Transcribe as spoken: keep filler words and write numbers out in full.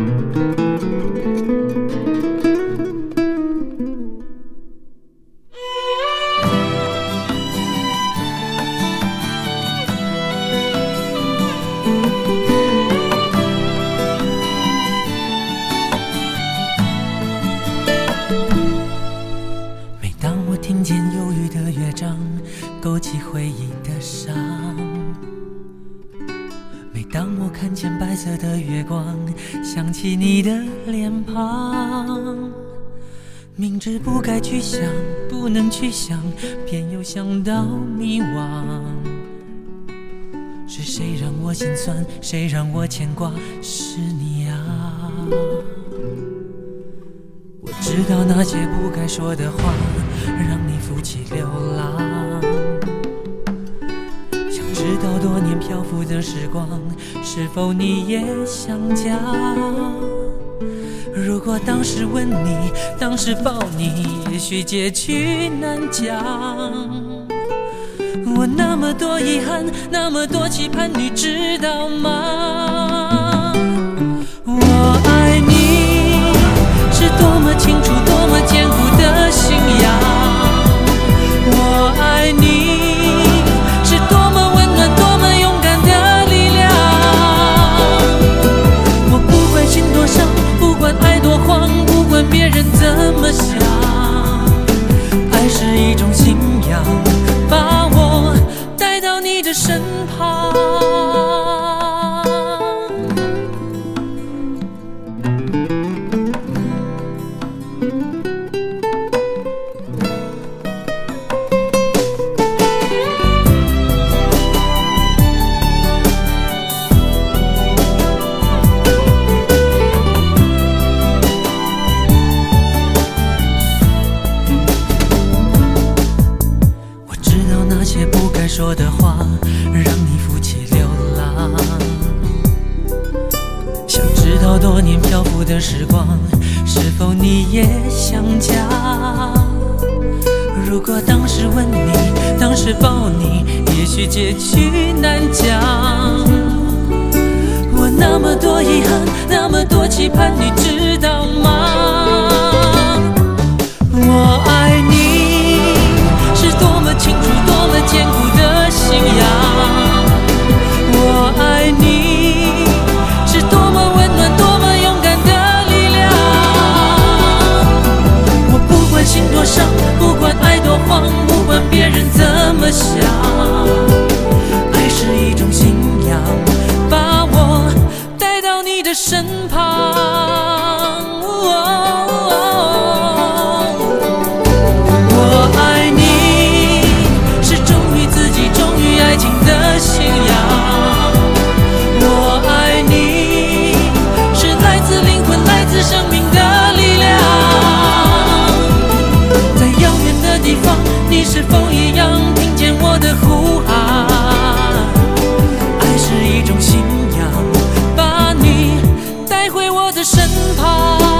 听见忧郁的乐章，勾起回忆的伤。每当我看见白色的月光，想起你的脸庞。明知不该去想，不能去想，偏又想到迷惘。是谁让我心酸，谁让我牵挂？是你啊。我知道那些不该说的话，让你负起流浪。想知道多年漂浮的时光，是否你也想家？如果当时吻你，当时抱你，也许结局难讲。我那么多遗憾，那么多期盼，你知道吗？我爱你是多么清楚，多么坚固的信仰。我爱你是多么温暖，多么勇敢的力量。我不管心多伤，不管爱多慌，不管别人怎么想，爱是一种信仰，把我带到你的身旁。说的话让你负起流浪，想知道多年漂浮的时光，是否你也想家？如果当时吻你，当时抱你，也许结局难讲。我那么多遗憾，那么多期盼，你知道吗？我爱你是多么清楚，多么坚固的信仰。我爱你是多么温暖，多么勇敢的力量。我不管心多伤，不管爱多慌，不管别人怎么想，爱是一种信仰，把我带到你的身旁。生命的力量，在遥远的地方，你是否一样听见我的呼喊？爱是一种信仰，把你带回我的身旁。